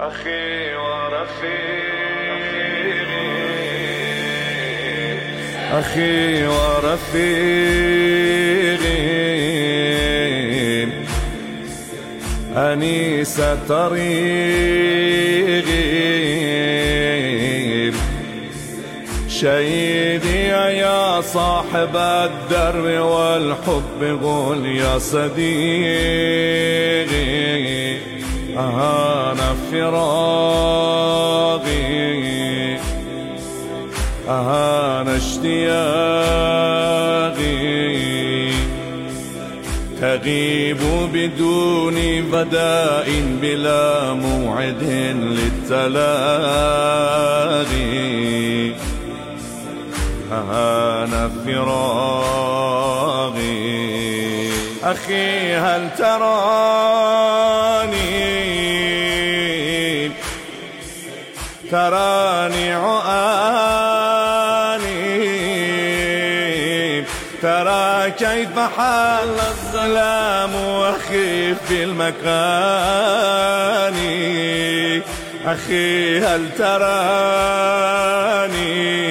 أخي ورفيقي أخي ورفيقي أنيس طريقي شهيدي يا صاحب الدرب والحب قل يا صديقي أهان فراقي أهان اشتياقي تغيب بدون وداع بلا موعد للتلاقي أهان فراقي أخي هل تراني عاني ترى كيف حل الظلام أخي في المكان أخي هل تراني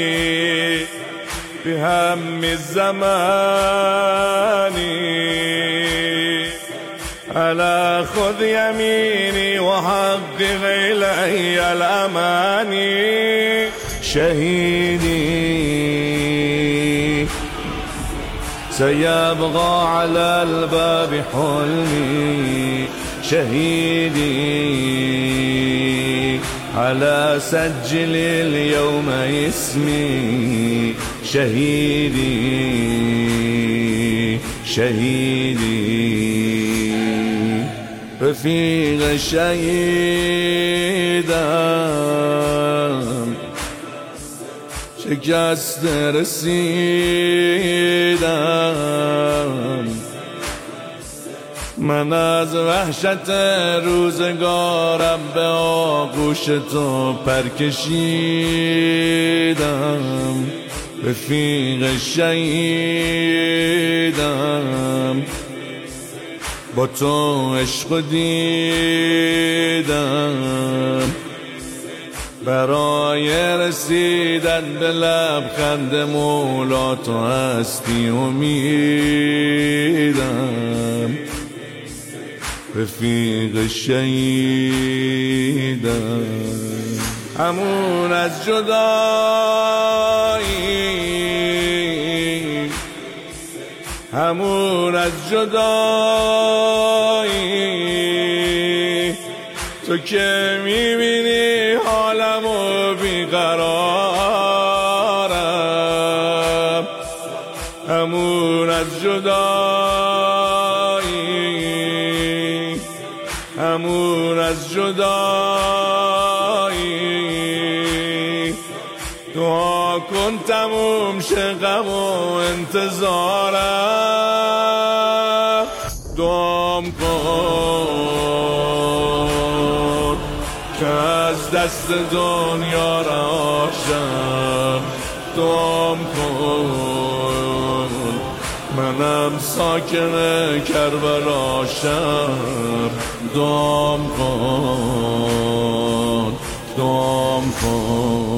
بهم الزمان ألا خذ يميني وحقق إلي الأماني شهيدي سيبقى على الباب حلمي شهيدي على سجل اليوم اسمي شهيدي شهيدي رفيق الشهيدان شکست رسیدم من از وحشت روزگارم به آغوش تو پر کشیدم رفیق شهیدم با تو عشق دیدم برای رسیدن به لبخند مولا تو هستی امیدم رفیق شهیدم همون از جدایی همون از جدایی تو که میبینی حالمو بیقرارم همون از جدایی همون از جدایی دعا کن تموم شه غم و انتظارم دعام کن که از دست دنیا رهاشم دعام کن منم ساکن کربلاشم دعام کن دعام کن